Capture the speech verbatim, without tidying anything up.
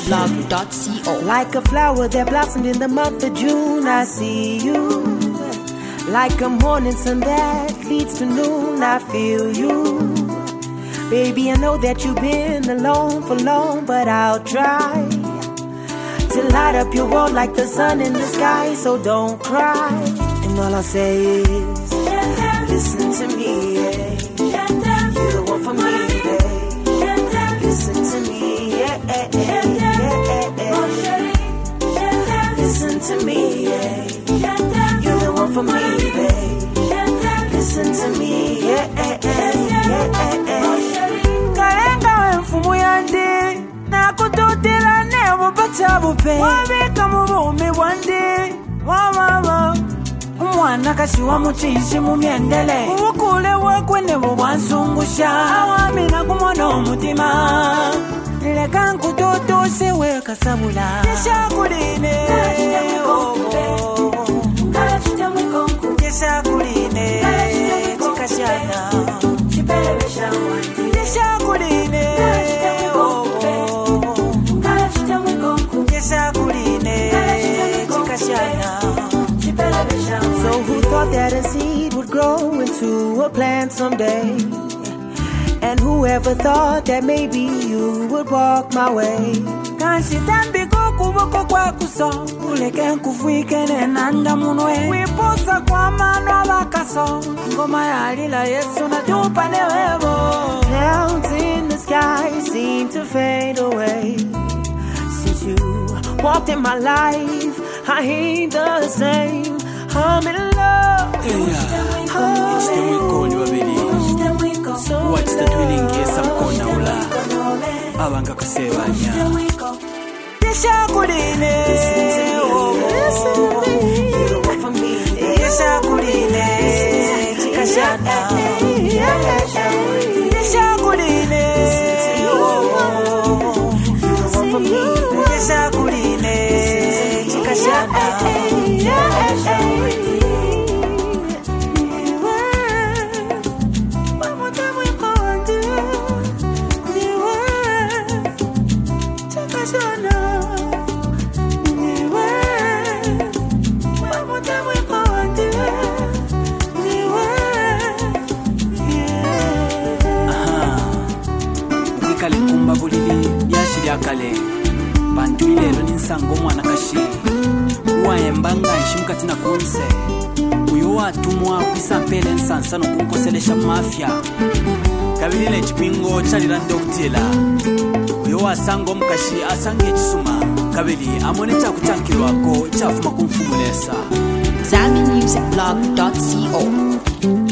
blog dot co. Like a flower that blossomed in the month of June, I see you. Like a morning sun that leads to noon, I feel you. Baby, I know that you've been alone for long, but I'll try to light up your world like the sun in the sky. So don't cry. And all I say is, listen to me, yeah. You're the one for me, babe. Listen to me, yeah, yeah, yeah, yeah, yeah. Listen to me, yeah. You're the one for me, babe. Listen to me, yeah, yeah, yeah, yeah, yeah. Kalenga mfumu yandi na kututila nebo bachabupe. Wabika mubumi wandi wamama. Umwana kashiwa muchishi mumyendele. Ukule wakwe nebo wansungusha. Awamina kumono mutima. Leka nkututu siwe kasabula. Nishakuline. Nishakuline. Chikashana. Chipelebesha wandi. Nishakuline. Nishakuline. Chikashana. So who thought that a seed would grow into a plant someday? And whoever thought that maybe you would walk my way? Kanshi tambi kukuboko kwa kuso uleke nkufuike nenanda munwe wiposa kwa mano abakaso ngoma ya alila Yesu na tupa newebo. Clouds in the sky seem to fade away. Since you walked in my life, I ain't the same. I'm in love. Watch the twilling case of Konaula. Abanga Kasevania. Nishakuline. Nishakuline. Chikashana. Nishakuline. Nishakuline. Chikashana. Kumba bulili yashiri akale bantuilelo ninsango mwana kashi uwayembanga nshimukati na kunse uyo watumwa kwisampele nsansa nokunkoselesha mafya kabilile chipingo chalira ndokutila uyo wasango mkashi asange chisuma kabili amone chakuchankilwako chafuma kumfumulesa zami music blog dot co.